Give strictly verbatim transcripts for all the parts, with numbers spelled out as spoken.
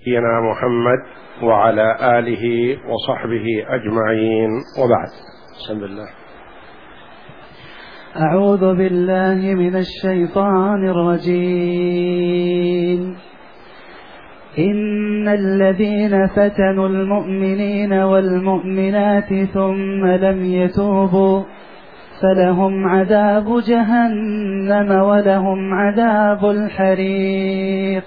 نبينا محمد وعلى آله وصحبه أجمعين، وبعد. بسم الله. أعوذ بالله من الشيطان الرجيم. إن الذين فتنوا المؤمنين والمؤمنات ثم لم يتوبوا فلهم عذاب جهنم ولهم عذاب الحريق.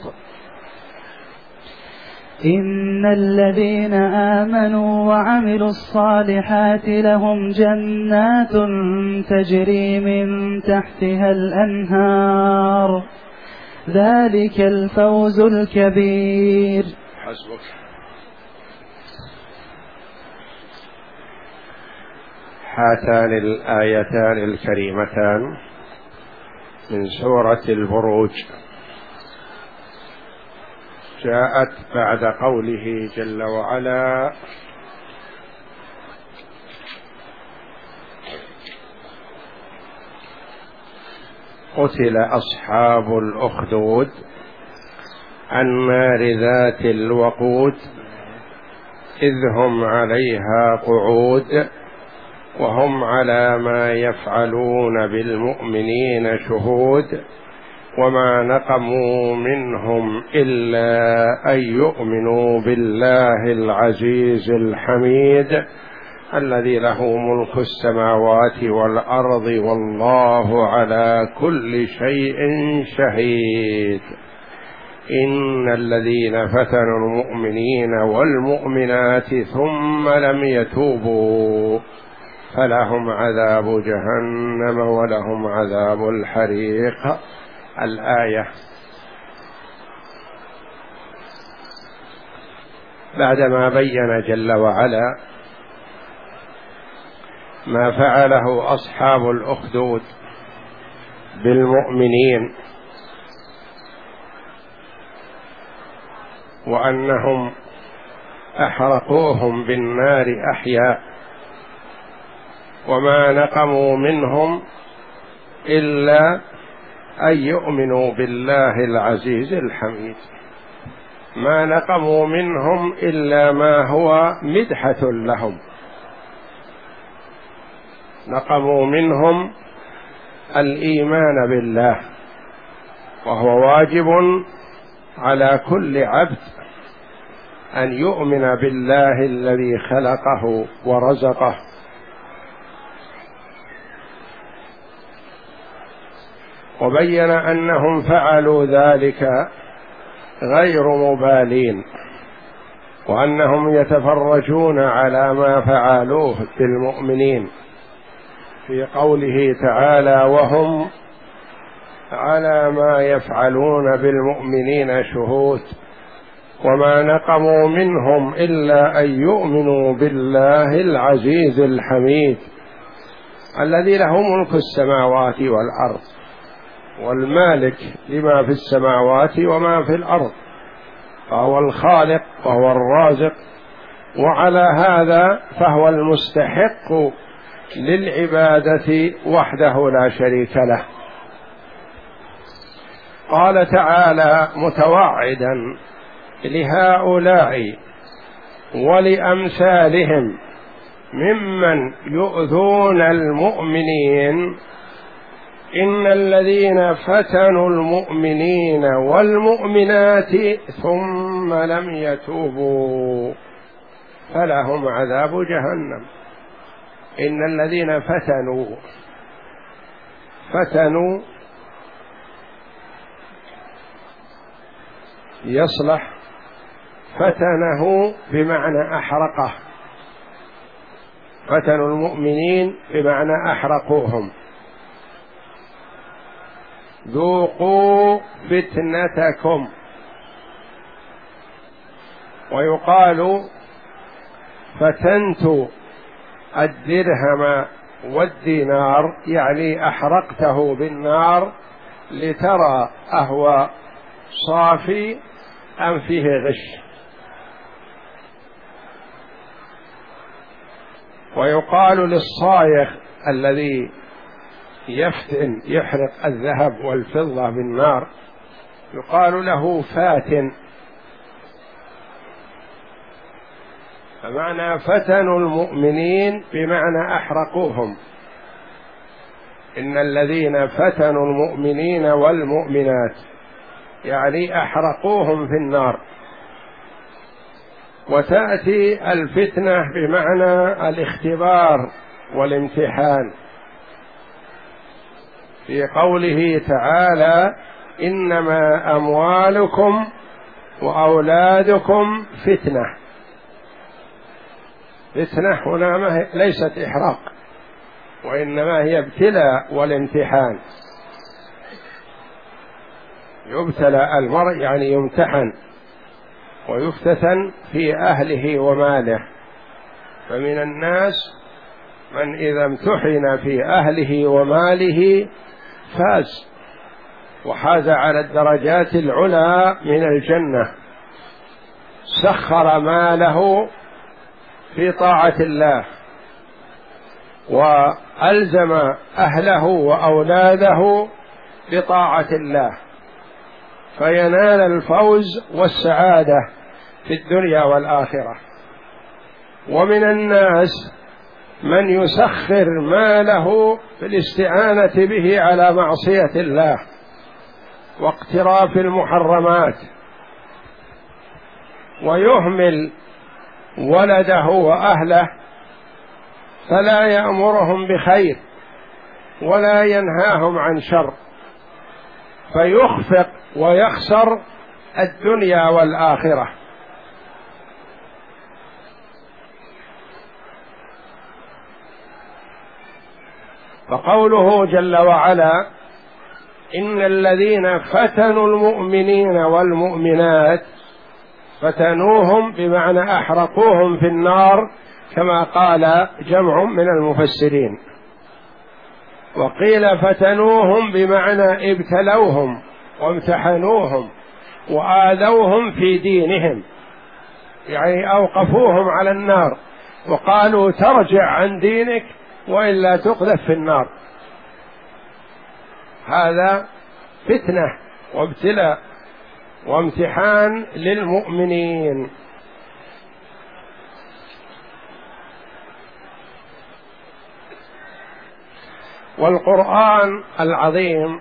إن الذين آمنوا وعملوا الصالحات لهم جنات تجري من تحتها الأنهار، ذلك الفوز الكبير. حسبك. هاتان الآيتان الكريمتان من سورة البروج جاءت بعد قوله جل وعلا: قتل أصحاب الأخدود النار ذات الوقود إذ هم عليها قعود وهم على ما يفعلون بالمؤمنين شهود وما نقموا منهم إلا أن يؤمنوا بالله العزيز الحميد الذي له ملك السماوات والأرض والله على كل شيء شهيد. إن الذين فتنوا المؤمنين والمؤمنات ثم لم يتوبوا فلهم عذاب جهنم ولهم عذاب الحريق. الآية. بعدما بين جل وعلا ما فعله أصحاب الأخدود بالمؤمنين وأنهم أحرقوهم بالنار أحياء وما نقموا منهم إلا أن يؤمنوا بالله العزيز الحميد، ما نقموا منهم إلا ما هو مدحة لهم، نقموا منهم الإيمان بالله، وهو واجب على كل عبد أن يؤمن بالله الذي خلقه ورزقه. وبين أنهم فعلوا ذلك غير مبالين، وأنهم يتفرجون على ما فعلوه بالمؤمنين في قوله تعالى: وهم على ما يفعلون بالمؤمنين شهود وما نقموا منهم إلا أن يؤمنوا بالله العزيز الحميد الذي له ملك السماوات والأرض والمالك لما في السماوات وما في الأرض، فهو الخالق وهو الرازق، وعلى هذا فهو المستحق للعبادة وحده لا شريك له. قال تعالى متوعدا لهؤلاء ولأمثالهم ممن يؤذون المؤمنين: إن الذين فتنوا المؤمنين والمؤمنات ثم لم يتوبوا فلهم عذاب جهنم. إن الذين فتنوا فتنوا يصلح فتنه بمعنى أحرقه، فتنوا المؤمنين بمعنى أحرقوهم. ذوقوا فتنتكم. ويقال فتنت الدرهم والدينار، يعني أحرقته بالنار لترى أهو صافي أم فيه غش. ويقال للصايغ الذي يفتن يحرق الذهب والفضة بالنار يقال له فاتن، فمعنى فتنوا المؤمنين بمعنى أحرقوهم. إن الذين فتنوا المؤمنين والمؤمنات يعني أحرقوهم في النار. وتأتي الفتنة بمعنى الاختبار والامتحان في قوله تعالى: إنما أموالكم وأولادكم فتنة. فتنة هنا ليست إحراق، وإنما هي ابتلاء والامتحان. يبتلى المرء يعني يمتحن ويفتتن في أهله وماله. فمن الناس من إذا امتحن في أهله وماله فاز وحاز على الدرجات العلى من الجنة، سخر ماله في طاعة الله وألزم أهله وأولاده بطاعة الله، فينال الفوز والسعادة في الدنيا والآخرة. ومن الناس من يسخر ماله في الاستعانة به على معصية الله واقتراف المحرمات، ويهمل ولده وأهله فلا يأمرهم بخير ولا ينهاهم عن شر، فيخفق ويخسر الدنيا والآخرة. فقوله جل وعلا: إن الذين فتنوا المؤمنين والمؤمنات، فتنوهم بمعنى أحرقوهم في النار كما قال جمع من المفسرين، وقيل فتنوهم بمعنى ابتلوهم وامتحنوهم وآذوهم في دينهم، يعني أوقفوهم على النار وقالوا ترجع عن دينك وإلا تقذف في النار. هذا فتنة وابتلاء وامتحان للمؤمنين. والقرآن العظيم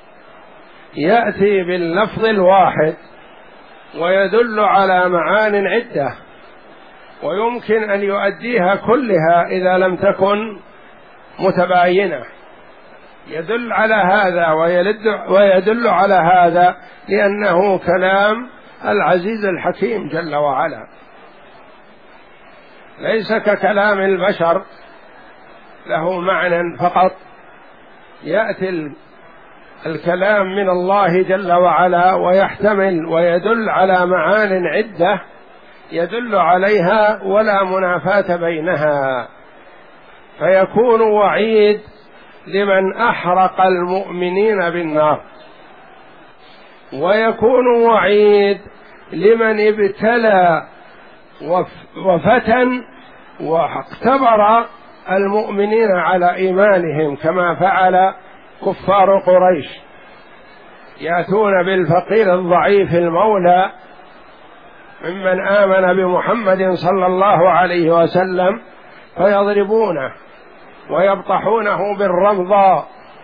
يأتي باللفظ الواحد ويدل على معان عدة، ويمكن أن يؤديها كلها إذا لم تكن متباينة. يدل على هذا ويدل على هذا لأنه كلام العزيز الحكيم جل وعلا، ليس ككلام البشر له معنى فقط. يأتي الكلام من الله جل وعلا ويحتمل ويدل على معان عدة يدل عليها ولا منافاة بينها، فيكون وعيد لمن أحرق المؤمنين بالنار، ويكون وعيد لمن ابتلى وفتن واختبر المؤمنين على إيمانهم كما فعل كفار قريش، يأتون بالفقير الضعيف المولى ممن آمن بمحمد صلى الله عليه وسلم فيضربونه ويبطحونه بالرمضاء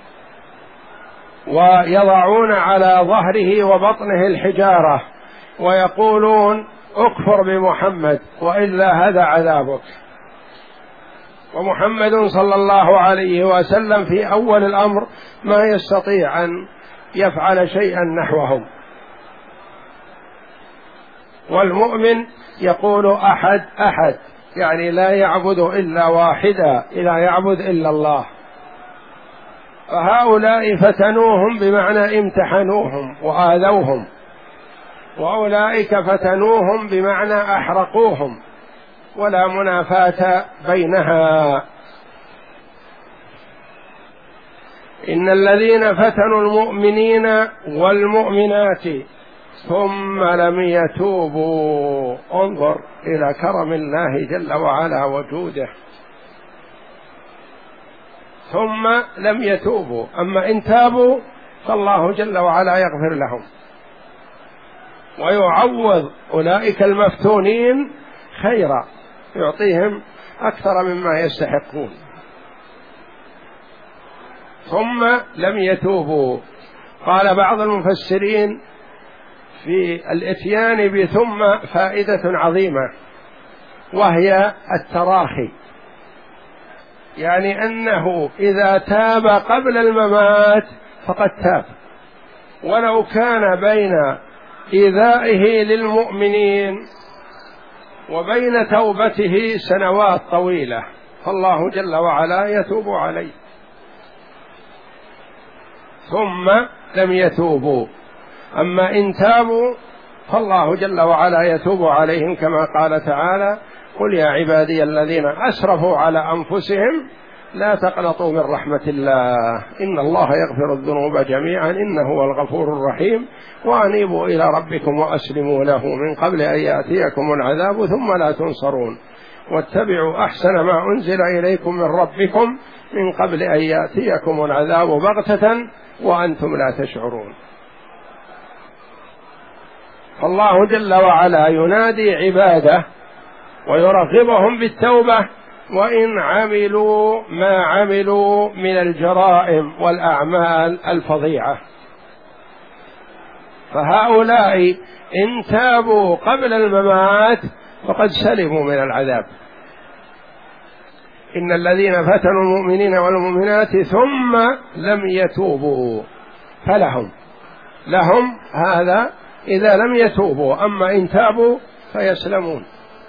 ويضعون على ظهره وبطنه الحجارة ويقولون اكفر بمحمد وإلا هذا عذابك. ومحمد صلى الله عليه وسلم في أول الأمر ما يستطيع أن يفعل شيئا نحوهم. والمؤمن يقول أحد أحد، يعني لا يعبد إلا واحدا، لا يعبد إلا الله. فهؤلاء فتنوهم بمعنى امتحنوهم وآذوهم، وأولئك فتنوهم بمعنى أحرقوهم، ولا منافاة بينها. إن الذين فتنوا المؤمنين والمؤمنات ثم لم يتوبوا، انظر إلى كرم الله جل وعلا وجوده، ثم لم يتوبوا، أما إن تابوا فالله جل وعلا يغفر لهم ويعوض أولئك المفتونين خيرا يعطيهم أكثر مما يستحقون. ثم لم يتوبوا. قال بعض المفسرين في الإتيان بثم فائدة عظيمة، وهي التراخي، يعني أنه إذا تاب قبل الممات فقد تاب، ولو كان بين إيذائه للمؤمنين وبين توبته سنوات طويلة، فالله جل وعلا يتوب عليه. ثم لم يتوبوا، أما إن تابوا فالله جل وعلا يتوب عليهم، كما قال تعالى: قل يا عبادي الذين أسرفوا على أنفسهم لا تقنطوا من رحمة الله إن الله يغفر الذنوب جميعا إنه هو الغفور الرحيم وأنيبوا إلى ربكم وأسلموا له من قبل أن يأتيكم العذاب ثم لا تنصرون واتبعوا أحسن ما أنزل إليكم من ربكم من قبل أن يأتيكم العذاب بغتة وأنتم لا تشعرون. فالله جل وعلا ينادي عباده ويرغبهم بالتوبة وإن عملوا ما عملوا من الجرائم والأعمال الفظيعة. فهؤلاء إن تابوا قبل الممات فقد سلموا من العذاب. إن الذين فتنوا المؤمنين والمؤمنات ثم لم يتوبوا فلهم لهم هذا إذا لم يتوبوا، أما إن تابوا فيسلمون.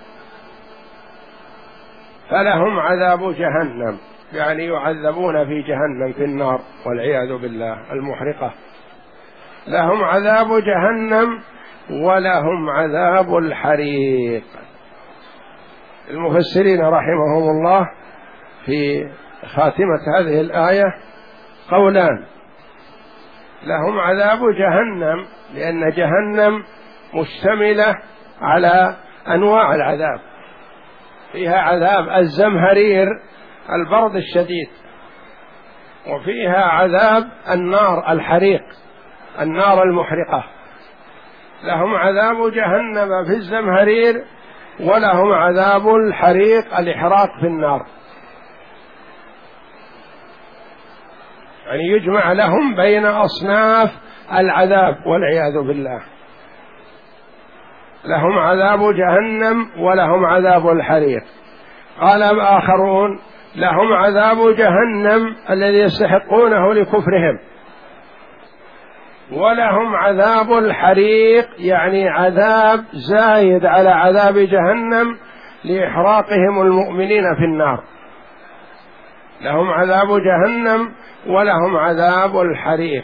فلهم عذاب جهنم، يعني يعذبون في جهنم في النار والعياذ بالله المحرقة. لهم عذاب جهنم ولهم عذاب الحريق. المفسرين رحمهم الله في خاتمة هذه الآية قولان: لهم عذاب جهنم لأن جهنم مشتملة على أنواع العذاب، فيها عذاب الزمهرير البرد الشديد، وفيها عذاب النار الحريق النار المحرقة. لهم عذاب جهنم في الزمهرير ولهم عذاب الحريق الإحراق في النار، يعني يجمع لهم بين أصناف العذاب والعياذ بالله. لهم عذاب جهنم ولهم عذاب الحريق. قال الآخرون: لهم عذاب جهنم الذي يستحقونه لكفرهم، ولهم عذاب الحريق يعني عذاب زايد على عذاب جهنم لإحراقهم المؤمنين في النار. لهم عذاب جهنم ولهم عذاب الحريق،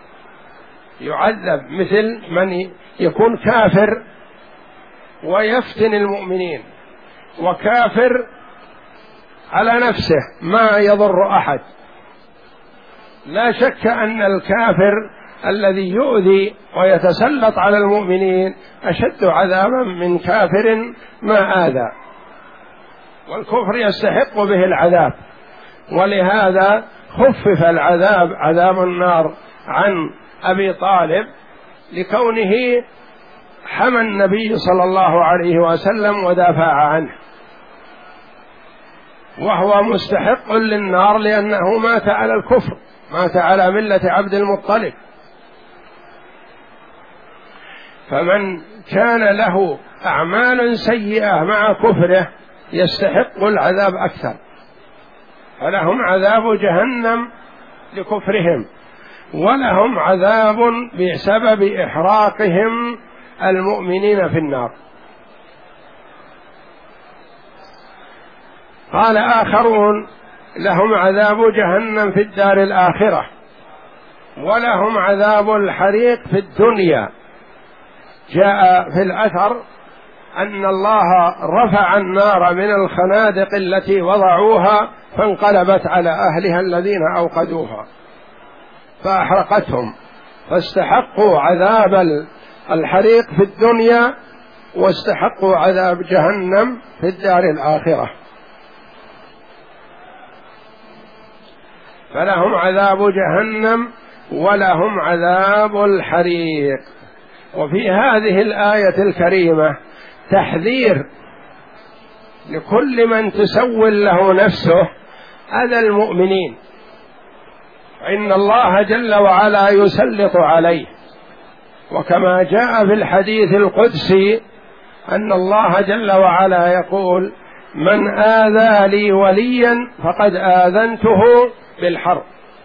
يعذب مثل من يكون كافر ويفتن المؤمنين، وكافر على نفسه ما يضر أحد. لا شك أن الكافر الذي يؤذي ويتسلط على المؤمنين أشد عذابا من كافر ما آذى، والكفر يستحق به العذاب. ولهذا خفف العذاب عذاب النار عن أبي طالب لكونه حمى النبي صلى الله عليه وسلم ودافع عنه، وهو مستحق للنار لأنه مات على الكفر، مات على ملة عبد المطلب. فمن كان له أعمال سيئة مع كفره يستحق العذاب أكثر. فلهم عذاب جهنم لكفرهم، ولهم عذاب بسبب إحراقهم المؤمنين في النار. قال آخرون: لهم عذاب جهنم في الدار الآخرة، ولهم عذاب الحريق في الدنيا. جاء في الأثر أن الله رفع النار من الخنادق التي وضعوها فانقلبت على أهلها الذين أوقدوها فأحرقتهم، فاستحقوا عذاب الحريق في الدنيا واستحقوا عذاب جهنم في الدار الآخرة. فلهم عذاب جهنم ولهم عذاب الحريق. وفي هذه الآية الكريمة تحذير لكل من تسول له نفسه أذى المؤمنين، إن الله جل وعلا يسلط عليه. وكما جاء في الحديث القدسي أن الله جل وعلا يقول: من آذى لي وليا فقد آذنته بالحرب.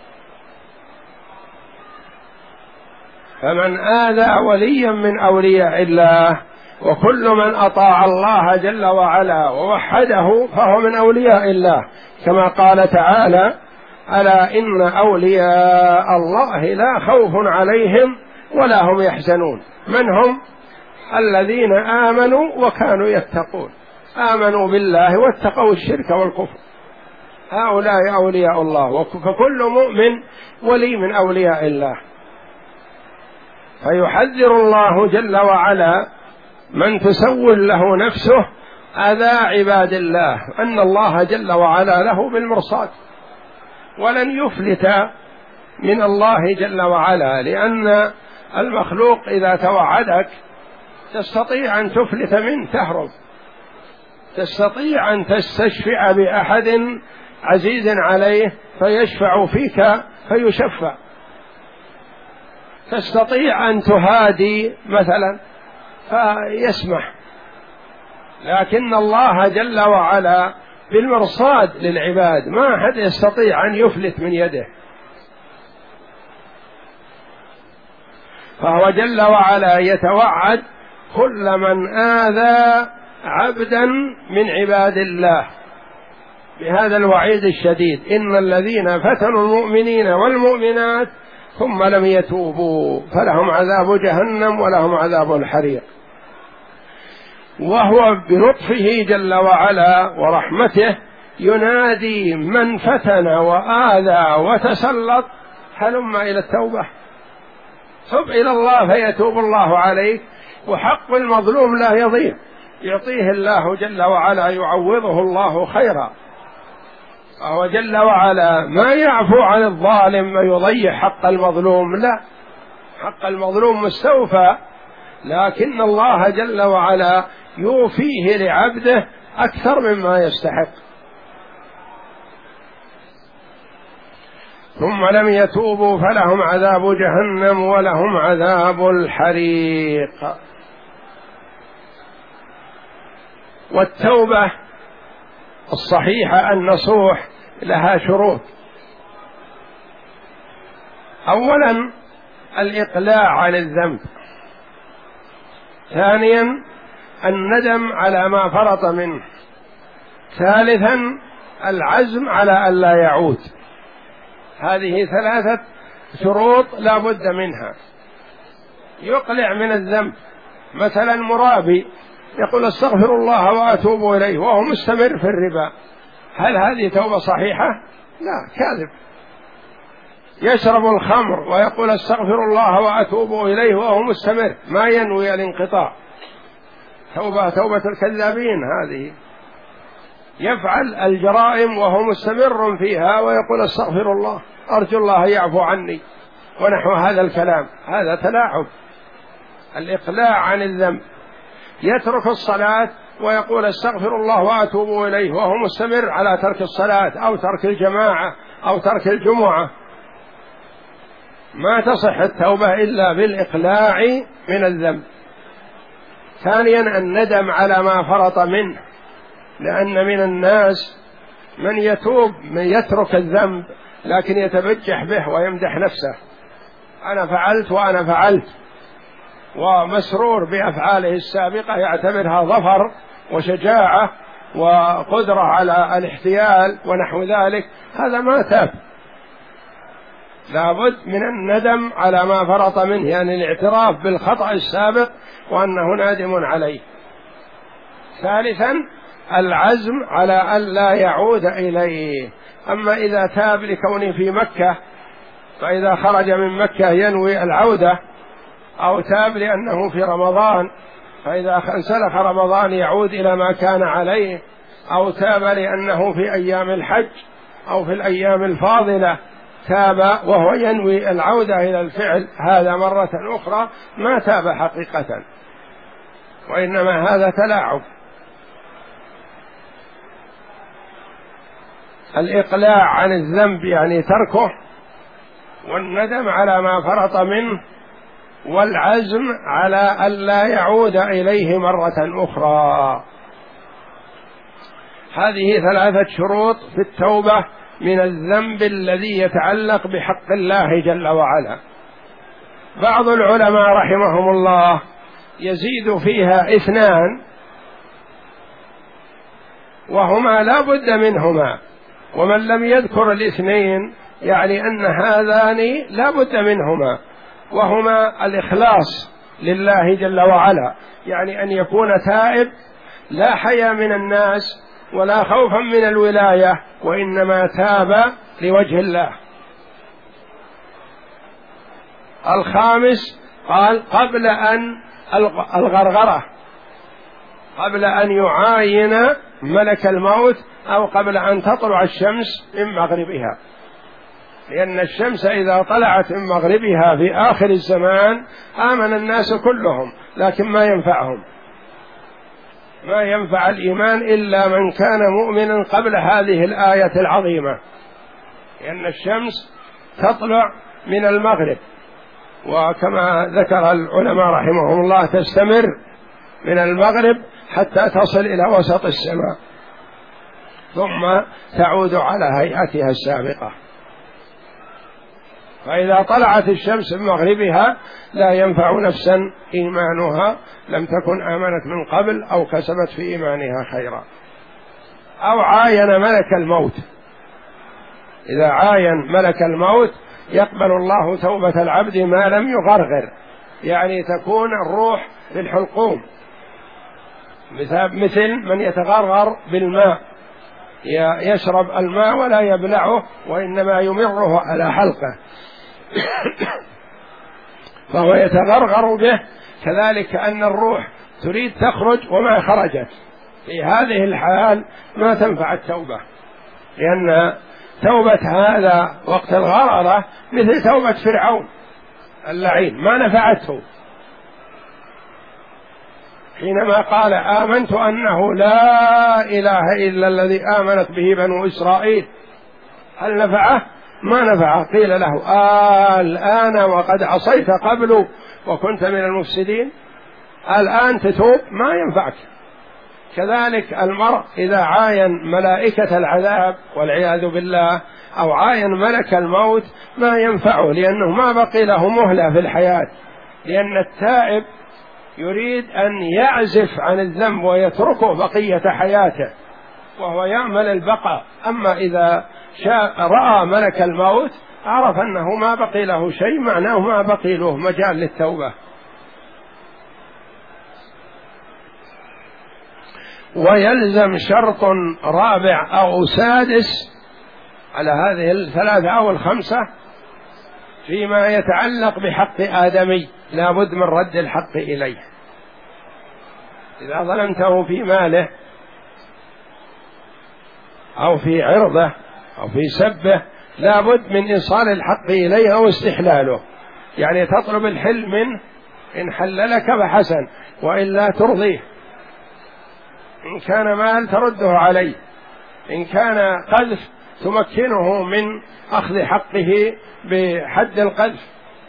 فمن آذى وليا من أولياء الله، وكل من أطاع الله جل وعلا ووحده فهو من أولياء الله، كما قال تعالى: ألا إن أولياء الله لا خوف عليهم ولا هم يحزنون. من هم؟ الذين آمنوا وكانوا يتقون، آمنوا بالله واتقوا الشرك والكفر، هؤلاء أولياء الله، فكل مؤمن ولي من أولياء الله. فيحذر الله جل وعلا من تسول له نفسه أذى عباد الله، أن الله جل وعلا له بالمرصاد، ولن يفلت من الله جل وعلا، لأن المخلوق إذا توعدك تستطيع أن تفلت منه تهرب، تستطيع أن تستشفع بأحد عزيز عليه فيشفع فيك فيشفع، تستطيع أن تهادي مثلا فيسمح، لكن الله جل وعلا بالمرصاد للعباد، ما أحد يستطيع أن يفلت من يده. فهو جل وعلا يتوعد كل من آذى عبدا من عباد الله بهذا الوعيد الشديد: إن الذين فتنوا المؤمنين والمؤمنات ثم لم يتوبوا فلهم عذاب جهنم ولهم عذاب الحريق. وهو بلطفه جل وعلا ورحمته ينادي من فتن وآذى وتسلط: هلم إلى التوبة، تب إلى الله فيتوب الله عليك، وحق المظلوم لا يضيع، يعطيه الله جل وعلا، يعوضه الله خيرا. وهو جل وعلا ما يعفو عن الظالم ويضيع حق المظلوم، لا، حق المظلوم مستوفى، لكن الله جل وعلا يوفيه لعبده أكثر مما يستحق. ثم لم يتوبوا فلهم عذاب جهنم ولهم عذاب الحريق. والتوبة الصحيحة النصوح لها شروط: أولا الإقلاع عن الذنب، ثانيا الندم على ما فرط منه، ثالثا العزم على ألا يعود. هذه ثلاثة شروط لا بد منها. يقلع من الذنب، مثلا مرابي يقول استغفر الله وأتوب إليه وهو مستمر في الربا، هل هذه توبة صحيحة؟ لا، كاذب. يشرب الخمر ويقول استغفر الله وأتوب إليه وهو مستمر، ما ينوي الانقطاع، توبة توبة الكذابين هذه. يفعل الجرائم وهو مستمر فيها ويقول استغفر الله أرجو الله يعفو عني ونحو هذا الكلام، هذا تلاعب. الإقلاع عن الذنب. يترك الصلاة ويقول استغفر الله وأتوب إليه وهو مستمر على ترك الصلاة أو ترك الجماعة أو ترك الجمعة، ما تصح التوبة إلا بالإقلاع من الذنب. ثانيا الندم على ما فرط منه، لأن من الناس من يتوب من يترك الذنب لكن يتبجح به ويمدح نفسه: أنا فعلت وأنا فعلت، ومسرور بأفعاله السابقة يعتبرها ظفر وشجاعة وقدرة على الاحتيال ونحو ذلك، هذا ما تاب. لابد من الندم على ما فرط منه، يعني الاعتراف بالخطأ السابق وأنه نادم عليه. ثالثا العزم على ألا يعود إليه. أما إذا تاب لكونه في مكة فإذا خرج من مكة ينوي العودة، أو تاب لأنه في رمضان فإذا انسلخ رمضان يعود إلى ما كان عليه، أو تاب لأنه في أيام الحج أو في الأيام الفاضلة تاب وهو ينوي العودة إلى الفعل، هذا مرة أخرى ما تاب حقيقة، وإنما هذا تلاعب. الإقلاع عن الذنب يعني تركه، والندم على ما فرط منه، والعزم على ألا يعود إليه مرة أخرى. هذه ثلاثة شروط في التوبة من الذنب الذي يتعلق بحق الله جل وعلا. بعض العلماء رحمهم الله يزيد فيها اثنان، وهما لا بد منهما، ومن لم يذكر الاثنين يعني أن هذان لا بد منهما، وهما الإخلاص لله جل وعلا، يعني أن يكون تائب لا حياء من الناس ولا خوفا من الولاية، وإنما تاب لوجه الله. الخامس قال قبل أن الغرغرة، قبل أن يعاين ملك الموت، أو قبل أن تطلع الشمس من مغربها، لأن الشمس إذا طلعت من مغربها في آخر الزمان آمن الناس كلهم، لكن ما ينفعهم، ما ينفع الإيمان إلا من كان مؤمنا قبل هذه الآية العظيمة، لأن الشمس تطلع من المغرب، وكما ذكر العلماء رحمهم الله تستمر من المغرب حتى تصل إلى وسط السماء، ثم تعود على هيئتها السابقة. فإذا طلعت الشمس من مغربها لا ينفع نفسا إيمانها لم تكن آمنت من قبل أو كسبت في إيمانها خيرا. أو عاين ملك الموت، إذا عاين ملك الموت يقبل الله توبة العبد ما لم يغرغر، يعني تكون الروح في الحلقوم، مثل من يتغرغر بالماء، يشرب الماء ولا يبلعه وإنما يمره على حلقه فهو يتغرغر به، كذلك أن الروح تريد تخرج وما خرجت، في هذه الحال ما تنفع التوبة، لأن توبة هذا وقت الغرغرة مثل توبة فرعون اللعين ما نفعته، حينما قال آمنت أنه لا إله إلا الذي آمنت به بنو إسرائيل، هل نفعه؟ ما نفعه. قيل له آه الآن وقد عصيت قبل وكنت من المفسدين، الآن تتوب ما ينفعك. كذلك المرء إذا عاين ملائكة العذاب والعياذ بالله أو عاين ملك الموت ما ينفعه، لأنه ما بقي له مهلة في الحياة، لأن التائب يريد أن يعزف عن الذنب ويتركه بقية حياته وهو يعمل البقاء. أما إذا شاء رأى ملك الموت عرف أنه ما بقي له شيء، معناه ما بقي له مجال للتوبة. ويلزم شرط رابع أو سادس على هذه الثلاثة أو الخمسة فيما يتعلق بحق آدمي، لا بد من رد الحق إليه. إذا ظلمته في ماله أو في عرضه أو في سبه لا بد من إيصال الحق إليه أو استحلاله، يعني تطلب الحل منه، إن حللك فحسن وإلا ترضيه، إن كان مال ترده عليه، إن كان قذف تمكنه من أخذ حقه بحد القذف.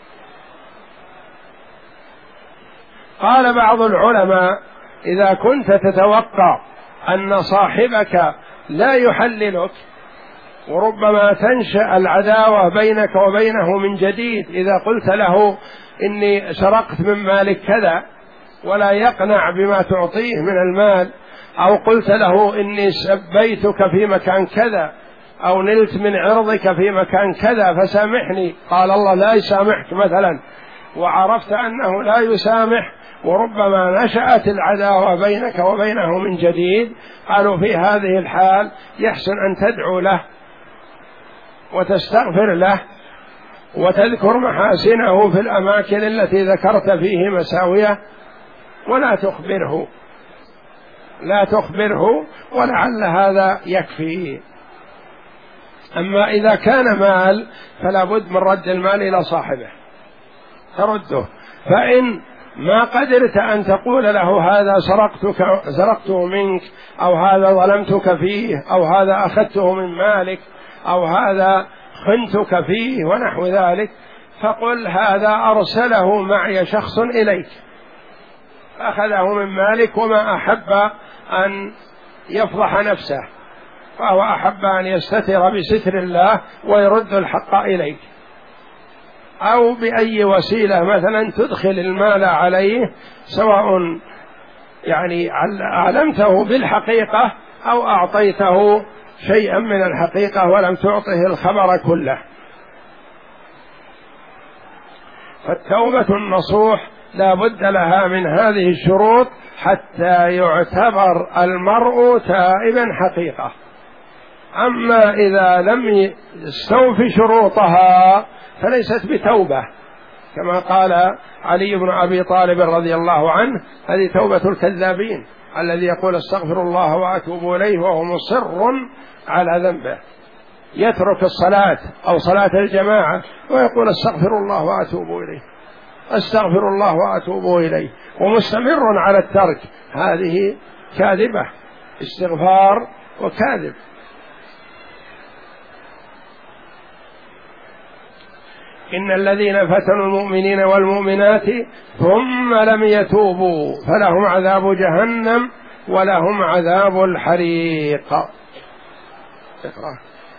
قال بعض العلماء إذا كنت تتوقع أن صاحبك لا يحللك وربما تنشأ العداوة بينك وبينه من جديد إذا قلت له إني سرقت من مالك كذا ولا يقنع بما تعطيه من المال، أو قلت له إني سبيتك في مكان كذا أو نلت من عرضك في مكان كذا فسامحني، قال الله لا يسامحك مثلا، وعرفت أنه لا يسامح وربما نشأت العداوة بينك وبينه من جديد، قالوا في هذه الحال يحسن أن تدعو له وتستغفر له وتذكر محاسنه في الأماكن التي ذكرت فيه مساوية، ولا تخبره لا تخبره ولعل هذا يكفي. أما إذا كان مال فلا بد من رد المال إلى صاحبه، ترده، فإن ما قدرت أن تقول له هذا سرقتك سرقته منك، أو هذا ظلمتك فيه، أو هذا أخذته من مالك، أو هذا خنتك فيه ونحو ذلك، فقل هذا أرسله معي شخص إليك أخذه من مالك وما أحب أن يفضح نفسه، فهو أحب أن يستتر بستر الله ويرد الحق إليك، أو بأي وسيلة مثلا تدخل المال عليه، سواء يعني علمته بالحقيقة أو أعطيته شيئا من الحقيقة ولم تعطه الخبر كله. فالتوبة النصوح لا بد لها من هذه الشروط حتى يعتبر المرء تائبا حقيقة. أما إذا لم يستوفي شروطها فليست بتوبة، كما قال علي بن أبي طالب رضي الله عنه: هذه توبة الكذابين، الذي يقول استغفر الله وأتوب إليه وهو مصر على ذنبه، يترك الصلاة أو صلاة الجماعة ويقول استغفر الله وأتوب إليه، استغفر الله وأتوب إليه، ومستمر على الترك. هذه كاذبة، استغفار وكاذب. إن الذين فتنوا المؤمنين والمؤمنات ثم لم يتوبوا فلهم عذاب جهنم ولهم عذاب الحريق. اقرأ.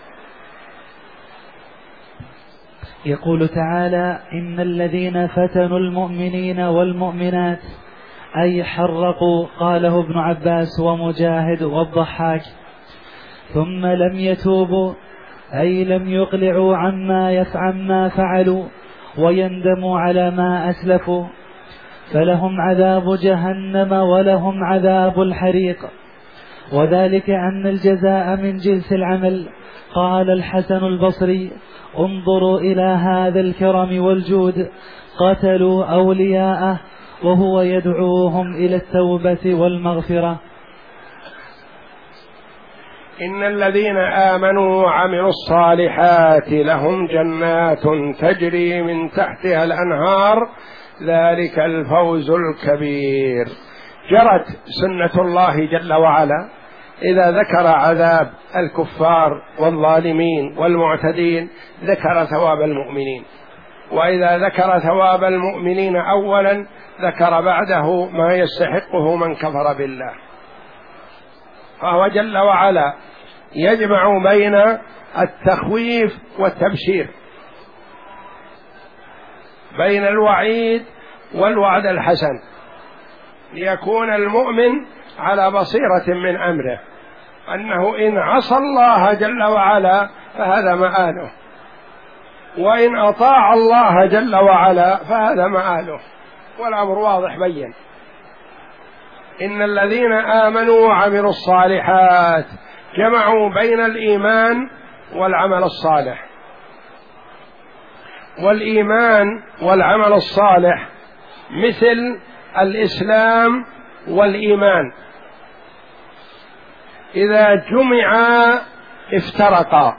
يقول تعالى: إن الذين فتنوا المؤمنين والمؤمنات أي حرقوا، قاله ابن عباس ومجاهد والضحاك. ثم لم يتوبوا أي لم يقلعوا عما يفعل ما فعلوا ويندموا على ما أسلفوا، فلهم عذاب جهنم ولهم عذاب الحريق، وذلك أن الجزاء من جنس العمل. قال الحسن البصري: انظروا إلى هذا الكرم والجود، قتلوا أولياءه وهو يدعوهم إلى التوبة والمغفرة. إن الذين آمنوا وعملوا الصالحات لهم جنات تجري من تحتها الأنهار ذلك الفوز الكبير. جرت سنة الله جل وعلا إذا ذكر عذاب الكفار والظالمين والمعتدين ذكر ثواب المؤمنين، وإذا ذكر ثواب المؤمنين أولا ذكر بعده ما يستحقه من كفر بالله. فهو جل وعلا يجمع بين التخويف والتبشير، بين الوعيد والوعد الحسن، ليكون المؤمن على بصيرة من أمره أنه إن عصى الله جل وعلا فهذا مآله، وإن أطاع الله جل وعلا فهذا مآله، والأمر واضح بين. إن الذين آمنوا وعملوا الصالحات جمعوا بين الإيمان والعمل الصالح، والإيمان والعمل الصالح مثل الإسلام والإيمان، إذا جمعا افترقا،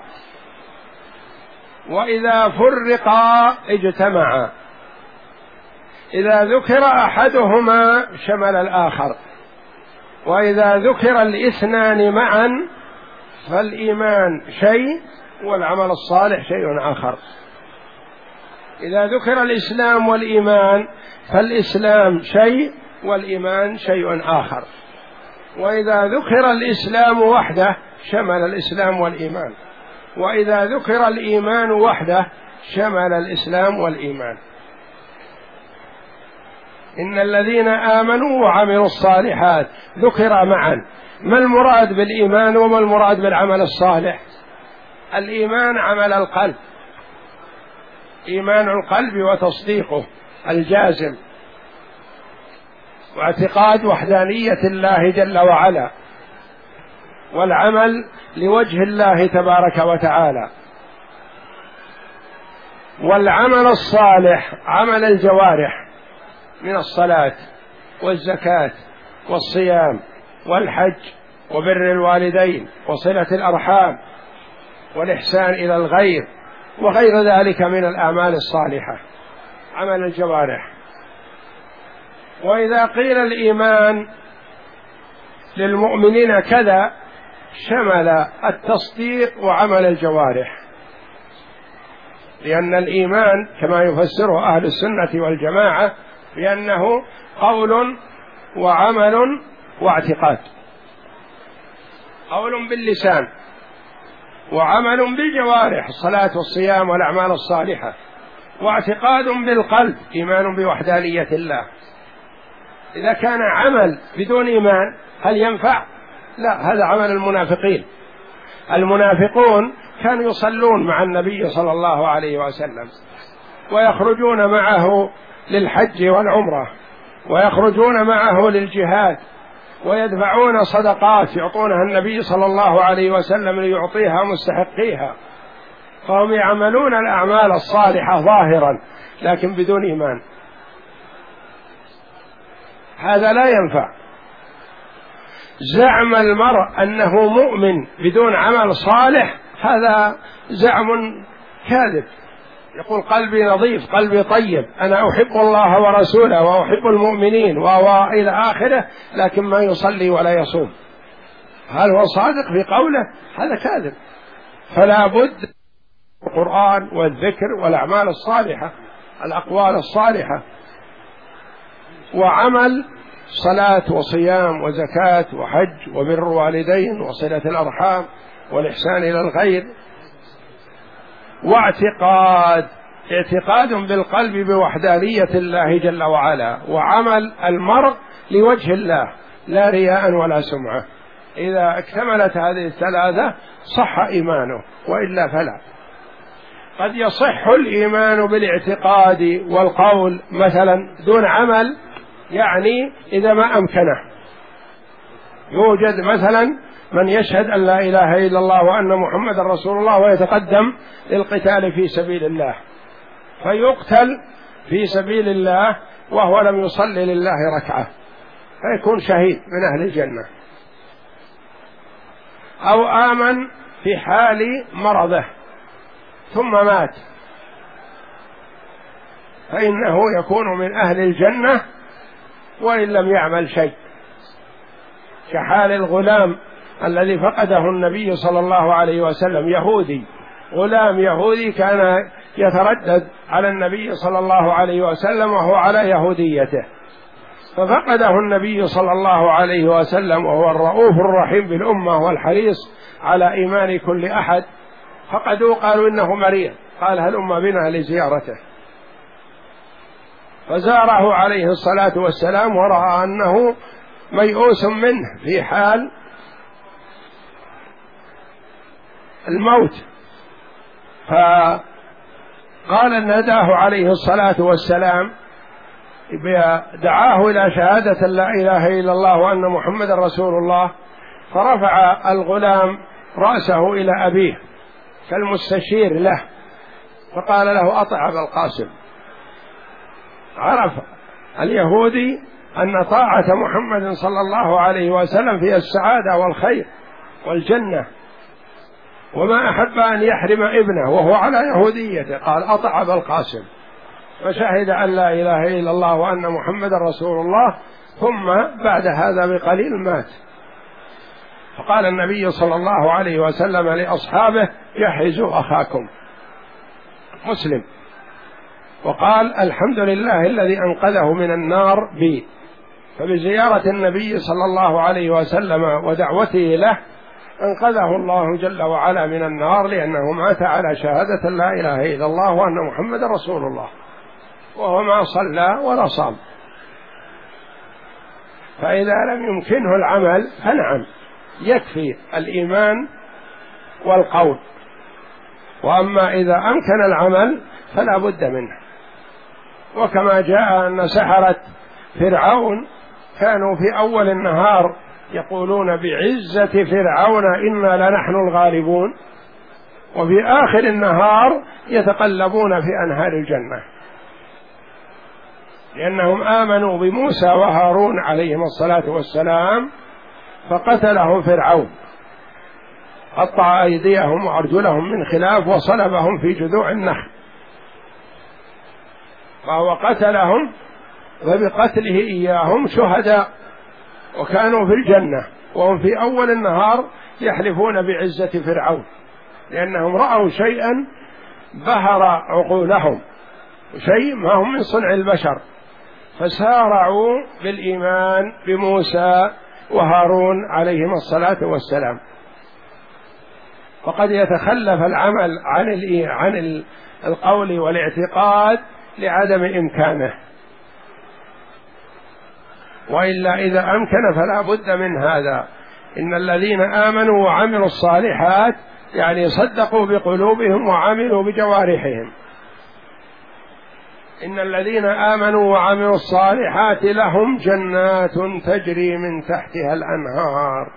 وإذا فرقا اجتمعا، إذا ذكر أحدهما شمل الآخر، وإذا ذكر الاثنان معا فالإيمان شيء والعمل الصالح شيء آخر. إذا ذكر الإسلام والإيمان فالإسلام شيء والإيمان شيء آخر، وإذا ذكر الإسلام وحده شمل الإسلام والإيمان، وإذا ذكر الإيمان وحده شمل الإسلام والإيمان. إن الذين آمنوا وعملوا الصالحات ذكر معا. ما المراد بالإيمان وما المراد بالعمل الصالح؟ الإيمان عمل القلب، إيمان القلب وتصديقه الجازم، واعتقاد وحدانية الله جل وعلا، والعمل لوجه الله تبارك وتعالى. والعمل الصالح عمل الجوارح من الصلاة والزكاة والصيام والحج وبر الوالدين وصلة الأرحام والإحسان إلى الغير وغير ذلك من الأعمال الصالحة، عمل الجوارح. وإذا قيل الإيمان للمؤمنين كذا شمل التصديق وعمل الجوارح، لأن الإيمان كما يفسره أهل السنة والجماعة بأنه قول وعمل واعتقاد، قول باللسان وعمل بالجوارح، الصلاة والصيام والأعمال الصالحة، واعتقاد بالقلب إيمان بوحدانية الله. إذا كان عمل بدون إيمان هل ينفع؟ لا، هذا عمل المنافقين. المنافقون كانوا يصلون مع النبي صلى الله عليه وسلم، ويخرجون معه للحج والعمرة، ويخرجون معه للجهاد، ويدفعون صدقات يعطونها النبي صلى الله عليه وسلم ليعطيها مستحقيها، فهم يعملون الأعمال الصالحة ظاهرا لكن بدون إيمان، هذا لا ينفع. زعم المرء أنه مؤمن بدون عمل صالح هذا زعم كاذب، يقول قلبي نظيف، قلبي طيب، أنا أحب الله ورسوله وأحب المؤمنين وإلى آخره، لكن ما يصلي ولا يصوم، هل هو صادق في قوله؟ هذا كاذب. فلا بد القرآن والذكر والأعمال الصالحة، الأقوال الصالحة، وعمل صلاة وصيام وزكاة وحج وبر والدين وصلة الأرحام والإحسان إلى الغير، واعتقاد، اعتقاد بالقلب بوحدانية الله جل وعلا، وعمل المرء لوجه الله لا رياء ولا سمعة. إذا اكتملت هذه الثلاثة صح إيمانه، وإلا فلا. قد يصح الإيمان بالاعتقاد والقول مثلا دون عمل، يعني إذا ما أمكنه. يوجد مثلا من يشهد أن لا إله إلا الله وأن محمد رسول الله ويتقدم للقتال في سبيل الله، فيقتل في سبيل الله وهو لم يصلي لله ركعة، فيكون شهيد من أهل الجنة. أو آمن في حال مرضه ثم مات، فإنه يكون من أهل الجنة وإن لم يعمل شيء، كحال الغلام الذي فقده النبي صلى الله عليه وسلم، يهودي، غلام يهودي كان يتردد على النبي صلى الله عليه وسلم وهو على يهوديته، ففقده النبي صلى الله عليه وسلم وهو الرؤوف الرحيم بالأمة والحريص على إيمان كل أحد، فقدوا قالوا إنه مريض، قال هلم بنا لزيارته، فزاره عليه الصلاة والسلام ورأى أنه ميؤوس منه في حال الموت، فقال نداه عليه الصلاة والسلام، دعاه إلى شهادة لا إله إلا الله وأن محمد رسول الله، فرفع الغلام رأسه إلى أبيه كالمستشير له، فقال له أطع أبا القاسم. عرف اليهودي أن طاعة محمد صلى الله عليه وسلم فيها السعادة والخير والجنة، وما أحب أن يحرم ابنه وهو على يهوديته، قال أطع أبا القاسم، فشهد أن لا إله إلا الله وأن محمد رسول الله، ثم بعد هذا بقليل مات. فقال النبي صلى الله عليه وسلم لأصحابه جهزوا أخاكم مسلم، وقال الحمد لله الذي أنقذه من النار بي. فبزيارة النبي صلى الله عليه وسلم ودعوته له أنقذه الله جل وعلا من النار، لأنه مات على شهادة لا إله إلا الله وأن محمد رسول الله، وهو ما صلى ولا صام. فإذا لم يمكنه العمل فنعم يكفي الإيمان والقول، وأما إذا أمكن العمل فلا بد منه. وكما جاء أن سحرة فرعون كانوا في أول النهار يقولون بعزة فرعون إنا لنحن الغالبون، وفي آخر النهار يتقلبون في أنهار الجنة، لأنهم آمنوا بموسى وهارون عليهم الصلاة والسلام، فقتلهم فرعون، قطع أيديهم وأرجلهم من خلاف وصلبهم في جذوع النخل، فهو قتلهم فبقتله إياهم شهداء وكانوا في الجنة، وهم في أول النهار يحلفون بعزة فرعون لأنهم رأوا شيئا بهر عقولهم، شيء ما هم من صنع البشر، فسارعوا بالإيمان بموسى وهارون عليهما الصلاة والسلام. وقد يتخلف العمل عن عن القول والاعتقاد لعدم إمكانه، وإلا إذا أمكن فلا بد من هذا. إن الذين آمنوا وعملوا الصالحات يعني صدقوا بقلوبهم وعملوا بجوارحهم. إن الذين آمنوا وعملوا الصالحات لهم جنات تجري من تحتها الأنهار،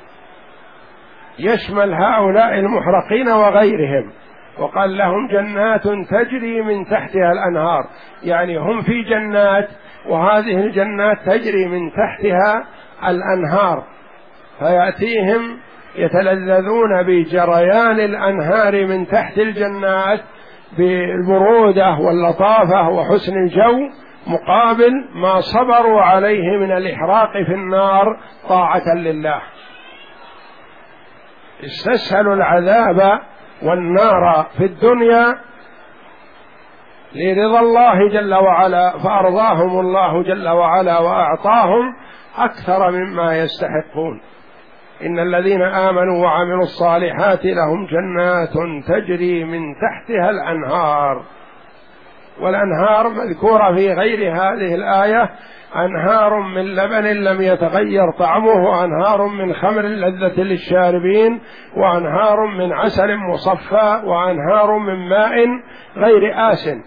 يشمل هؤلاء المحرقين وغيرهم، وقال لهم جنات تجري من تحتها الأنهار، يعني هم في جنات وهذه الجنات تجري من تحتها الأنهار، فيأتيهم يتلذذون بجريان الأنهار من تحت الجنات بالبرودة واللطافة وحسن الجو، مقابل ما صبروا عليه من الإحراق في النار طاعة لله. استسهلوا العذاب والنار في الدنيا لرضا الله جل وعلا، فأرضاهم الله جل وعلا وأعطاهم أكثر مما يستحقون. إن الذين آمنوا وعملوا الصالحات لهم جنات تجري من تحتها الأنهار، والأنهار مذكورة في غير هذه الآية، أنهار من لبن لم يتغير طعمه، وأنهار من خمر لذة للشاربين، وأنهار من عسل مصفى، وأنهار من ماء غير آسن،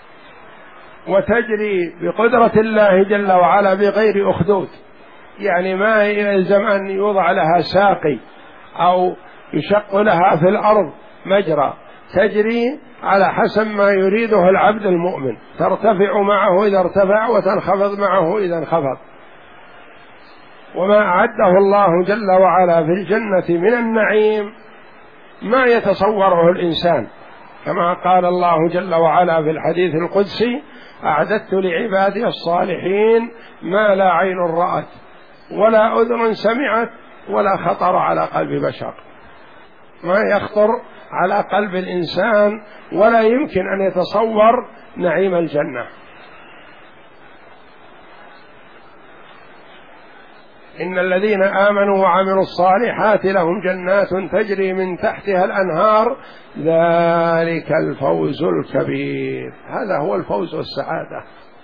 وتجري بقدرة الله جل وعلا بغير أخدود، يعني ما يلزم أن يوضع لها ساقي أو يشق لها في الأرض مجرى، تجري على حسب ما يريده العبد المؤمن، ترتفع معه إذا ارتفع وتنخفض معه إذا انخفض. وما أعده الله جل وعلا في الجنة من النعيم ما يتصوره الإنسان، كما قال الله جل وعلا في الحديث القدسي: أعددت لعبادي الصالحين ما لا عين رأت ولا أذن سمعت ولا خطر على قلب بشر. ما يخطر على قلب الإنسان ولا يمكن أن يتصور نعيم الجنة. إن الذين آمنوا وعملوا الصالحات لهم جنات تجري من تحتها الأنهار ذلك الفوز الكبير. هذا هو الفوز والسعادة،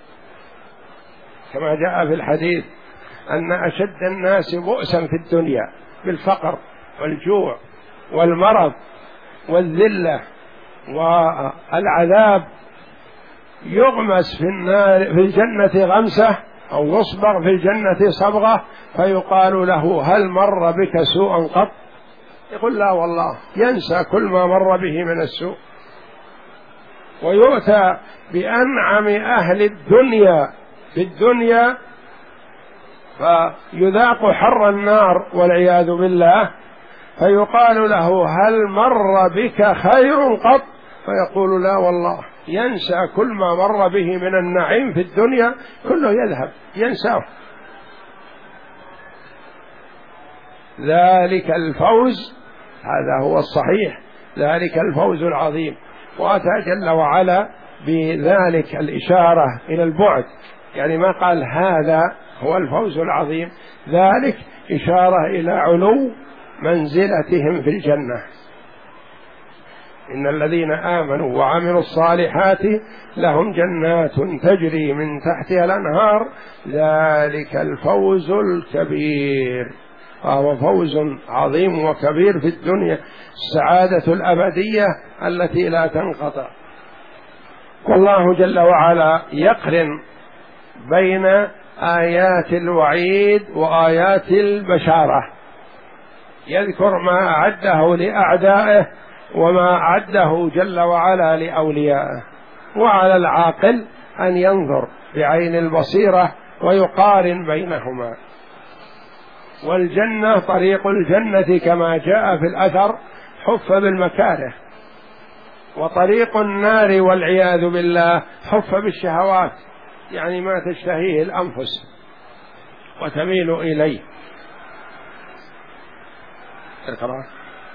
كما جاء في الحديث أن أشد الناس بؤسا في الدنيا بالفقر والجوع والمرض والذلة والعذاب يغمس في النار في الجنة غمسة أو يصبغ في الجنة صبغة، فيقال له: هل مر بك سوء قط؟ يقول: لا والله، ينسى كل ما مر به من السوء. ويؤتى بأنعم أهل الدنيا في الدنيا فيذاق حر النار والعياذ بالله، فيقال له: هل مر بك خير قط؟ فيقول: لا والله، ينسى كل ما مر به من النعيم في الدنيا، كله يذهب ينساه. ذلك الفوز، هذا هو الصحيح، ذلك الفوز العظيم. وأتى جل وعلا بذلك الإشارة إلى البعد، يعني ما قال هذا هو الفوز العظيم، ذلك إشارة إلى علو منزلتهم في الجنة. إن الذين آمنوا وعملوا الصالحات لهم جنات تجري من تحتها الأنهار ذلك الفوز الكبير، وهو فوز عظيم وكبير في الدنيا، السعادة الأبدية التي لا تنقطع. والله جل وعلا يقرن بين آيات الوعيد وآيات البشارة، يذكر ما أعده لأعدائه وما أعده جل وعلا لأوليائه، وعلى العاقل أن ينظر بعين البصيرة ويقارن بينهما. والجنة طريق الجنة كما جاء في الأثر حف بالمكاره، وطريق النار والعياذ بالله حف بالشهوات، يعني ما تشتهيه الأنفس وتميل إليه. القراءة: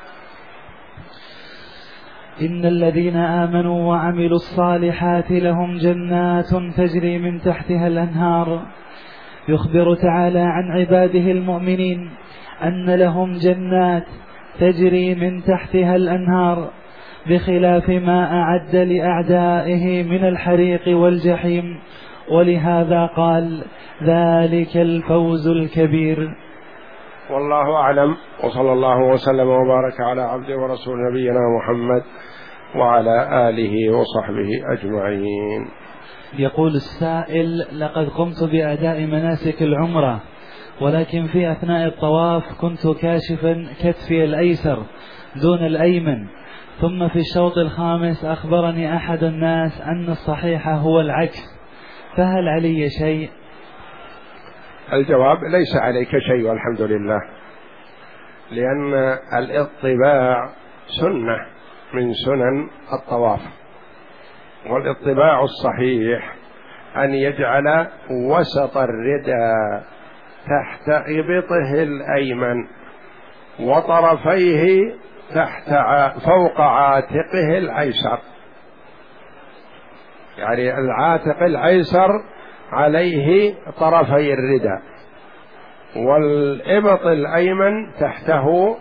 إن الذين آمنوا وعملوا الصالحات لهم جنات تجري من تحتها الأنهار. يخبر تعالى عن عباده المؤمنين أن لهم جنات تجري من تحتها الأنهار، بخلاف ما أعد لأعدائه من الحريق والجحيم، ولهذا قال: ذلك الفوز الكبير. والله أعلم، وصلى الله وسلم وبارك على عبده ورسول نبينا محمد وعلى آله وصحبه أجمعين. يقول السائل: لقد قمت بأداء مناسك العمرة، ولكن في أثناء الطواف كنت كاشفا كتفي الأيسر دون الأيمن، ثم في الشوط الخامس أخبرني أحد الناس أن الصحيح هو العكس، فهل علي شيء؟ الجواب: ليس عليك شيء والحمد لله، لأن الاطباع سنة من سنن الطواف، والاطباع الصحيح أن يجعل وسط الرداء تحت إبطه الأيمن وطرفيه تحت فوق عاتقه الأيسر، يعني العاتق الأيسر عليه طرفي الرداء، والإبط الأيمن تحته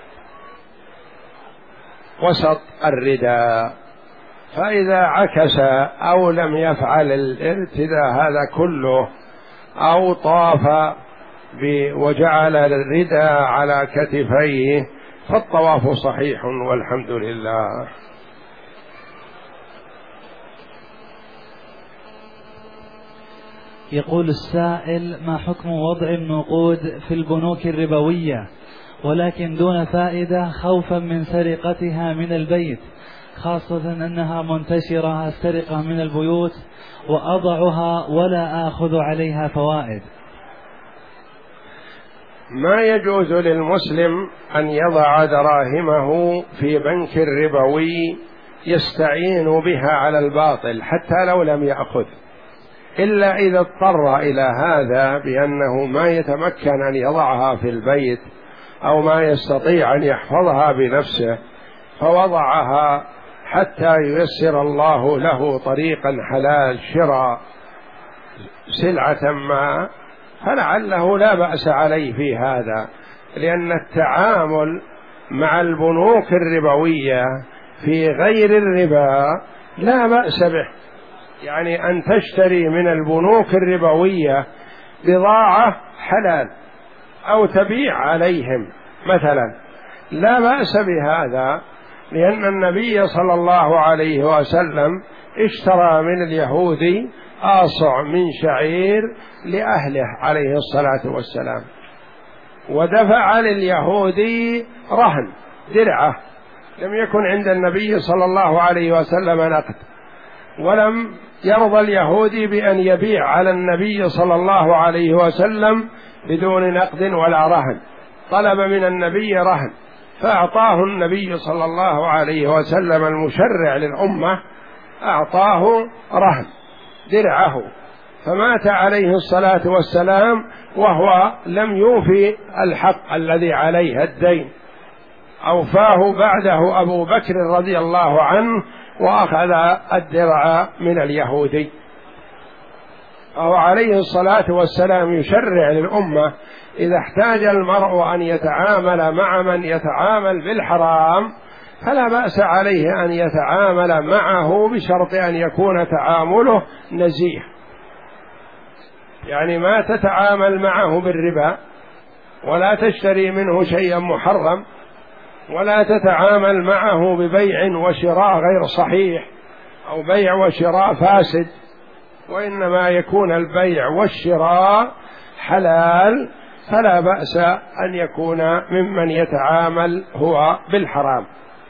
وسط الرداء. فإذا عكس أو لم يفعل الارتداء هذا كله، أو طاف وجعل الرداء على كتفيه، فالطواف صحيح والحمد لله. يقول السائل: ما حكم وضع النقود في البنوك الربوية ولكن دون فائدة خوفا من سرقتها من البيت، خاصة أنها منتشرة السرقة من البيوت، وأضعها ولا آخذ عليها فوائد؟ ما يجوز للمسلم أن يضع دراهمه في بنك ربوي يستعين بها على الباطل حتى لو لم يأخذ، إلا إذا اضطر إلى هذا بأنه ما يتمكن أن يضعها في البيت أو ما يستطيع أن يحفظها بنفسه، فوضعها حتى ييسر الله له طريقا حلال شراء سلعة ما، فلعله لا بأس عليه في هذا، لأن التعامل مع البنوك الربوية في غير الربا لا بأس به، يعني أن تشتري من البنوك الربوية بضاعة حلال أو تبيع عليهم مثلا، لا بأس بهذا، لأن النبي صلى الله عليه وسلم اشترى من اليهودي آصع من شعير لأهله عليه الصلاة والسلام، ودفع لليهودي رهن درعه، لم يكن عند النبي صلى الله عليه وسلم نقد، ولم يرضى اليهودي بأن يبيع على النبي صلى الله عليه وسلم بدون نقد ولا رهن، طلب من النبي رهن، فأعطاه النبي صلى الله عليه وسلم المشرع للأمة، أعطاه رهن درعه، فمات عليه الصلاة والسلام وهو لم يوفي الحق الذي عليه الدين، أوفاه بعده أبو بكر رضي الله عنه وأخذ الدرع من اليهودي. أو عليه الصلاة والسلام يشرع للأمة إذا احتاج المرء أن يتعامل مع من يتعامل بالحرام فلا بأس عليه أن يتعامل معه بشرط أن يكون تعامله نزيه، يعني ما تتعامل معه بالربا ولا تشتري منه شيئا محرم، ولا تتعامل معه ببيع وشراء غير صحيح أو بيع وشراء فاسد، وإنما يكون البيع والشراء حلال، فلا بأس أن يكون ممن يتعامل هو بالحرام.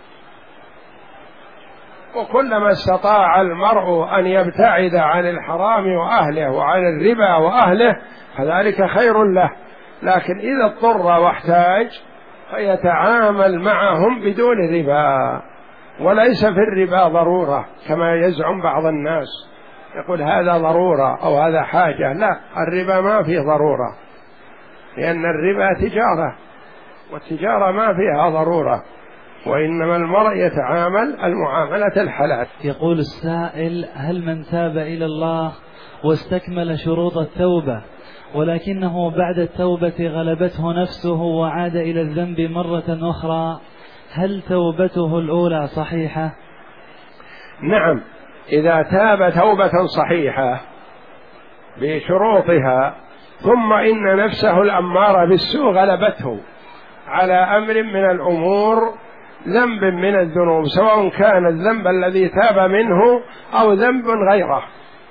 وكلما استطاع المرء أن يبتعد عن الحرام وأهله وعن الربا وأهله فذلك خير له، لكن إذا اضطر واحتاج فيتعامل معهم بدون ربا، وليس في الربا ضرورة كما يزعم بعض الناس، يقول هذا ضرورة أو هذا حاجة. لا، الربا ما فيه ضرورة، لأن الربا تجارة، والتجارة ما فيها ضرورة، وإنما المرء يتعامل المعاملة الحلال. يقول السائل: هل من تاب إلى الله واستكمل شروط التوبة ولكنه بعد التوبة غلبته نفسه وعاد إلى الذنب مرة أخرى، هل توبته الأولى صحيحة؟ نعم، إذا تاب توبة صحيحة بشروطها ثم إن نفسه الأمارة بالسوء غلبته على أمر من الأمور، ذنب من الذنوب، سواء كان الذنب الذي تاب منه أو ذنب غيره،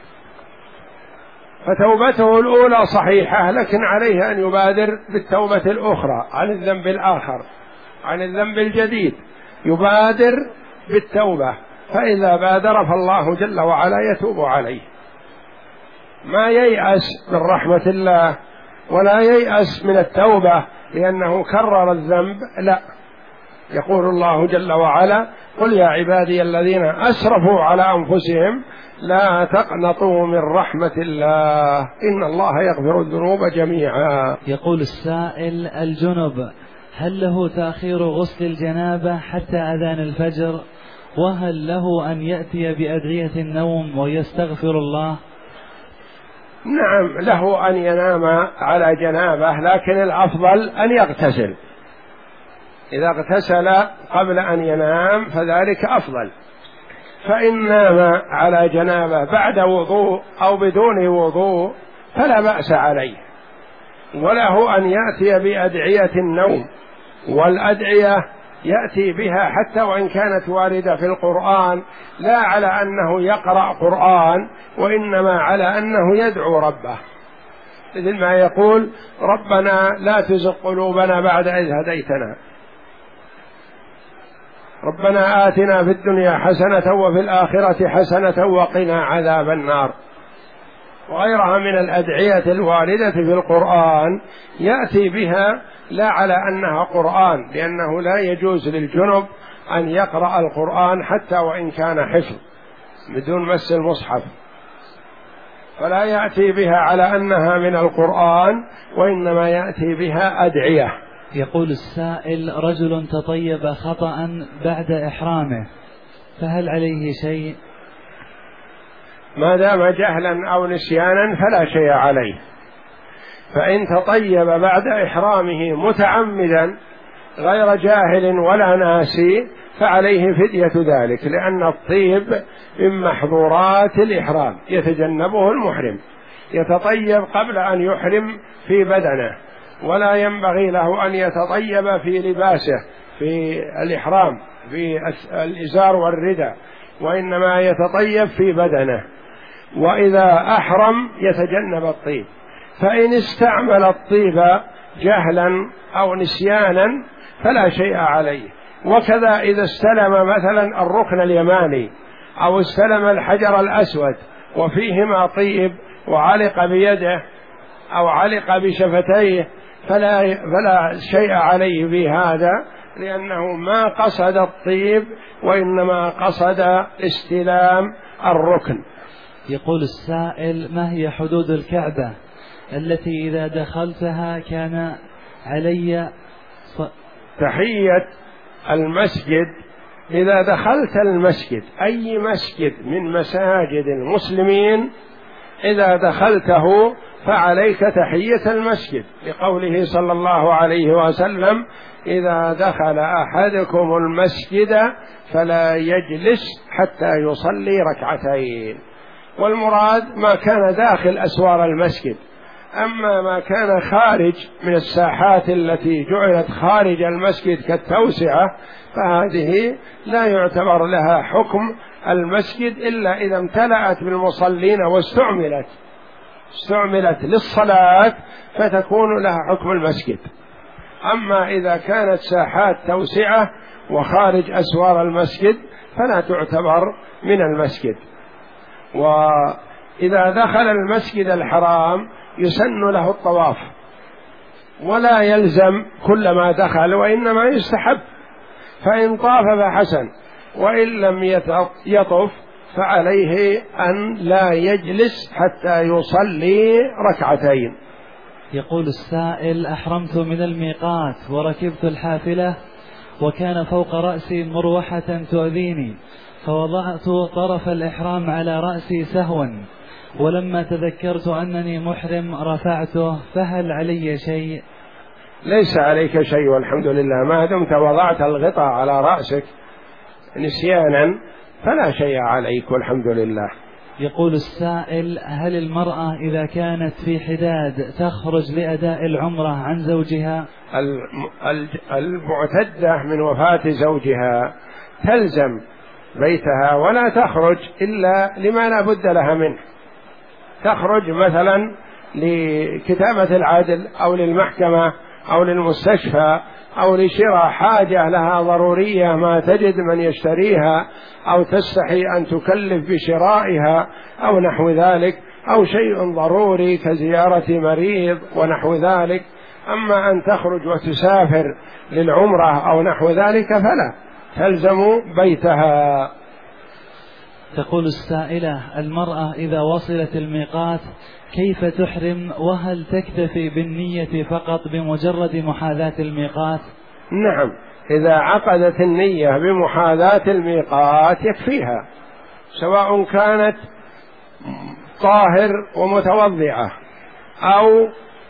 فتوبته الأولى صحيحة، لكن عليه أن يبادر بالتوبة الأخرى عن الذنب الآخر، عن الذنب الجديد يبادر بالتوبة، فإذا بادر فالله جل وعلا يتوب عليه. ما ييأس من رحمة الله ولا ييأس من التوبة لأنه كرر الذنب، لا. يقول الله جل وعلا: قل يا عبادي الذين أسرفوا على أنفسهم لا تقنطوا من رحمة الله إن الله يغفر الذنوب جميعا. يقول السائل: الجنب هل له تأخير غسل الجنابة حتى أذان الفجر؟ وهل له أن يأتي بأدعية النوم ويستغفر الله؟ نعم، له أن ينام على جنابه، لكن الأفضل أن يغتسل. إذا اغتسل قبل أن ينام فذلك أفضل. فإن نام على جنابه بعد وضوء أو بدون وضوء فلا بأس عليه، وله أن يأتي بأدعية النوم، والأدعية يأتي بها حتى وإن كانت واردة في القرآن، لا على أنه يقرأ قرآن، وإنما على أنه يدعو ربه، مثل ما يقول: ربنا لا تزغ قلوبنا بعد إذ هديتنا، ربنا آتنا في الدنيا حسنة وفي الآخرة حسنة وقنا عذاب النار، وغيرها من الأدعية الواردة في القرآن يأتي بها لا على أنها قرآن، لأنه لا يجوز للجنب أن يقرأ القرآن حتى وإن كان حفظ بدون مس المصحف، فلا يأتي بها على أنها من القرآن، وإنما يأتي بها أدعية. يقول السائل: رجل تطيب خطأ بعد إحرامه، فهل عليه شيء؟ ما دام جهلا أو نسيانا فلا شيء عليه، فإن تطيب بعد إحرامه متعمدا غير جاهل ولا ناسي فعليه فدية ذلك، لأن الطيب من محظورات الإحرام يتجنبه المحرم، يتطيب قبل أن يحرم في بدنه، ولا ينبغي له أن يتطيب في لباسه في الإحرام في الإزار والرداء، وإنما يتطيب في بدنه، وإذا أحرم يتجنب الطيب. فإن استعمل الطيب جهلا أو نسيانا فلا شيء عليه. وكذا إذا استلم مثلا الركن اليماني أو استلم الحجر الأسود وفيهما طيب وعلق بيده أو علق بشفتيه فلا, فلا شيء عليه في هذا، لأنه ما قصد الطيب وإنما قصد استلام الركن. يقول السائل: ما هي حدود الكعبة التي إذا دخلتها كان علي ص... تحية المسجد؟ إذا دخلت المسجد أي مسجد من مساجد المسلمين إذا دخلته فعليك تحية المسجد، لقوله صلى الله عليه وسلم: إذا دخل أحدكم المسجد فلا يجلس حتى يصلي ركعتين. والمراد ما كان داخل أسوار المسجد، أما ما كان خارج من الساحات التي جعلت خارج المسجد كالتوسعة فهذه لا يعتبر لها حكم المسجد إلا إذا امتلأت بالمصلين واستعملت استعملت للصلاة فتكون لها حكم المسجد. أما إذا كانت ساحات توسعة وخارج أسوار المسجد فلا تعتبر من المسجد. وإذا دخل المسجد الحرام يسن له الطواف، ولا يلزم كلما دخل، وإنما يستحب، فإن طاف فحسن، وإن لم يطف فعليه أن لا يجلس حتى يصلي ركعتين. يقول السائل: أحرمت من الميقات وركبت الحافلة وكان فوق رأسي مروحة تؤذيني، فوضعت طرف الإحرام على رأسي سهوا، ولما تذكرت أنني محرم رفعته، فهل علي شيء؟ ليس عليك شيء والحمد لله، ما دمت وضعت الغطاء على رأسك نسيانا فلا شيء عليك والحمد لله. يقول السائل: هل المرأة إذا كانت في حداد تخرج لأداء العمرة عن زوجها؟ المعتدة من وفاة زوجها تلزم بيتها ولا تخرج إلا لما لا بد لها منه، تخرج مثلا لكتابة العدل أو للمحكمة أو للمستشفى أو لشراء حاجة لها ضرورية ما تجد من يشتريها، أو تستحي أن تكلف بشرائها أو نحو ذلك، أو شيء ضروري كزيارة مريض ونحو ذلك. أما أن تخرج وتسافر للعمرة أو نحو ذلك فلا، تلزم بيتها. تقول السائلة: المرأة إذا وصلت الميقات كيف تحرم، وهل تكتفي بالنية فقط بمجرد محاذاة الميقات؟ نعم، إذا عقدت النية بمحاذاة الميقات يكفيها، سواء كانت طاهر ومتوضعة أو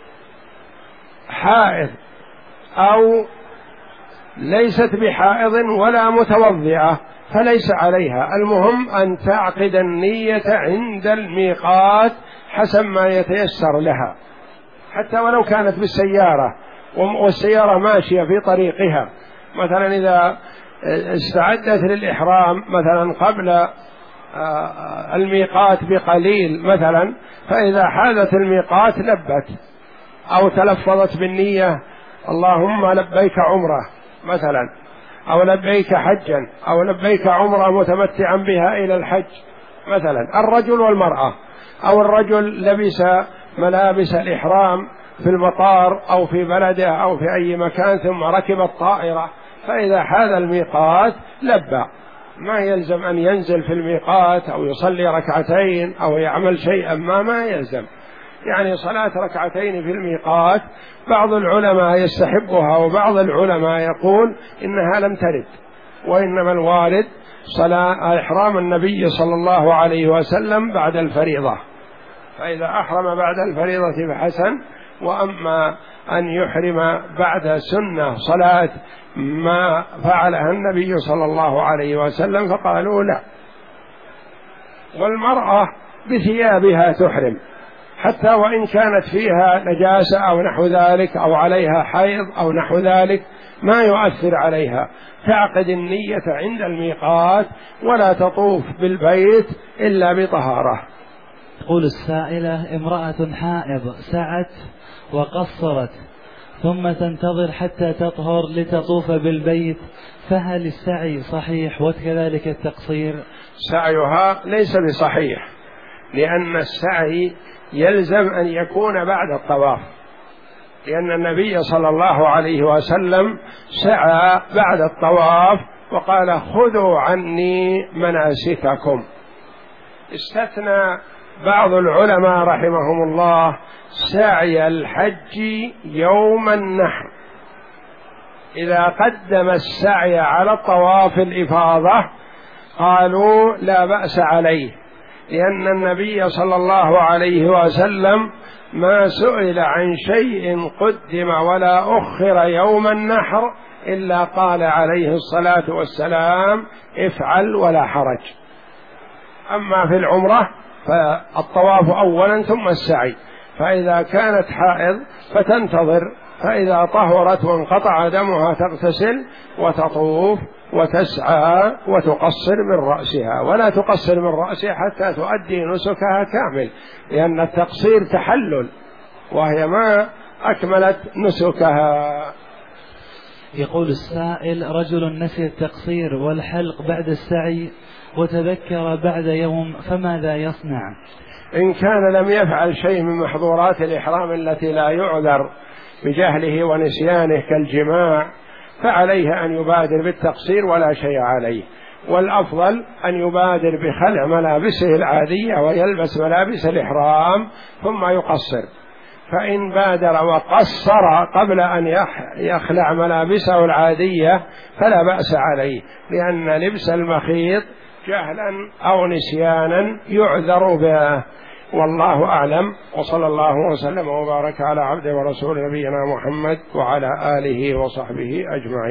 حائض أو ليست بحائض ولا متوضعة فليس عليها، المهم أن تعقد النية عند الميقات حسب ما يتيسر لها، حتى ولو كانت بالسيارة والسيارة ماشية في طريقها، مثلا إذا استعدت للإحرام مثلا قبل الميقات بقليل مثلا، فإذا حازت الميقات لبت أو تلفظت بالنية اللهم لبيك عمرة مثلا، أو لبيك حجا، أو لبيك عمرة متمتعا بها إلى الحج مثلا، الرجل والمرأة، أو الرجل لبس ملابس الإحرام في المطار أو في بلده أو في أي مكان ثم ركب الطائرة، فإذا حاز الميقات لبى، ما يلزم أن ينزل في الميقات أو يصلي ركعتين أو يعمل شيئا ما ما يلزم. يعني صلاة ركعتين في الميقات بعض العلماء يستحبها وبعض العلماء يقول إنها لم ترد، وإنما الوارد صلاة إحرام النبي صلى الله عليه وسلم بعد الفريضة، فإذا أحرم بعد الفريضة فحسن، وأما أن يحرم بعد سنة صلاة ما فعلها النبي صلى الله عليه وسلم فقالوا لا. والمرأة بثيابها تحرم حتى وإن كانت فيها نجاسة أو نحو ذلك أو عليها حيض أو نحو ذلك ما يؤثر عليها، تعقد النية عند الميقات ولا تطوف بالبيت إلا بطهارة. تقول السائلة: امرأة حائض سعت وقصرت ثم تنتظر حتى تطهر لتطوف بالبيت، فهل السعي صحيح وكذلك التقصير؟ سعيها ليس بصحيح، لأن السعي يلزم أن يكون بعد الطواف، لأن النبي صلى الله عليه وسلم سعى بعد الطواف وقال خذوا عني مناسككم. استثنى بعض العلماء رحمهم الله سعي الحج يوم النحر، إذا قدم السعي على الطواف الإفاضة قالوا لا بأس عليه، لأن النبي صلى الله عليه وسلم ما سئل عن شيء قدم ولا أخر يوم النحر إلا قال عليه الصلاة والسلام افعل ولا حرج. أما في العمرة فالطواف أولا ثم السعي، فإذا كانت حائض فتنتظر، فإذا طهرت وانقطع دمها تغتسل وتطوف وتسعى وتقصر من رأسها، ولا تقصر من رأسها حتى تؤدي نسكها كامل، لأن التقصير تحلل وهي ما أكملت نسكها. يقول السائل: رجل نسي التقصير والحلق بعد السعي وتذكر بعد يوم، فماذا يصنع؟ إن كان لم يفعل شيء من محظورات الإحرام التي لا يعذر بجهله ونسيانه كالجماع فعليه أن يبادر بالتقصير ولا شيء عليه، والأفضل أن يبادر بخلع ملابسه العادية ويلبس ملابس الإحرام ثم يقصر. فإن بادر وقصر قبل أن يخلع ملابسه العادية فلا بأس عليه، لأن لبس المخيط جهلا أو نسيانا يعذر به. والله أعلم، وصلى الله وسلم وبارك على عبده ورسول نبينا محمد وعلى آله وصحبه أجمعين.